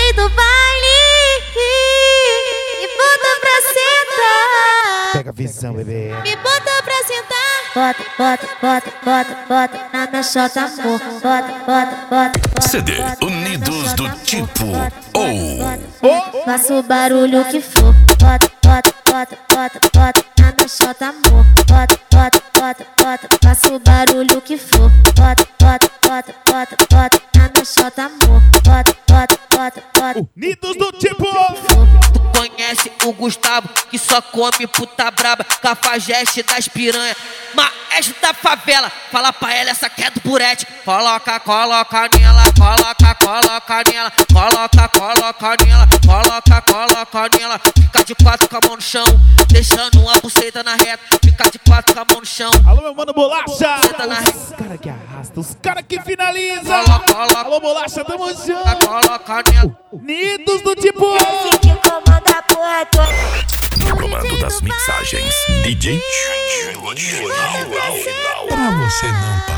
DJ do baile, me bota pra sentar. Pega a visão, bebê. Me bota pra sentar. Bota, bota, bota, bota, bota na minha chota, amor. Bota, bota, bota. CD Unidos do Tipo ou Faça o barulho que for. Bota, bota, bota, bota, bota na minha chota, amor. Bota, bota, bota, bota. Faça o barulho que for. Bota, bota, bota, bota, bota na minha chota, amor. Bota, bota, bota, bota. Unidos do Tipo. Tu conhece o Gustavo, que só come puta braba, cafajeste das piranha, maestro da favela. Fala pra ela, essa que é do burete. Coloca, coloca nela, coloca, coloca nela, coloca, coloca nela, coloca, coloca nela. Fica de quatro com a mão no chão, deixando uma buceta na reta. Fica de quatro com a mão no chão. Alô, meu mano Bolacha. Os caras que arrastam, os caras que finalizam. Coloca, coloca. Alô, Bolacha, tamo junto. Coloca nela. Unidos do Tipo. Esse que comanda a porra toda. no comando das mixagens DJ Pra pra você não parar.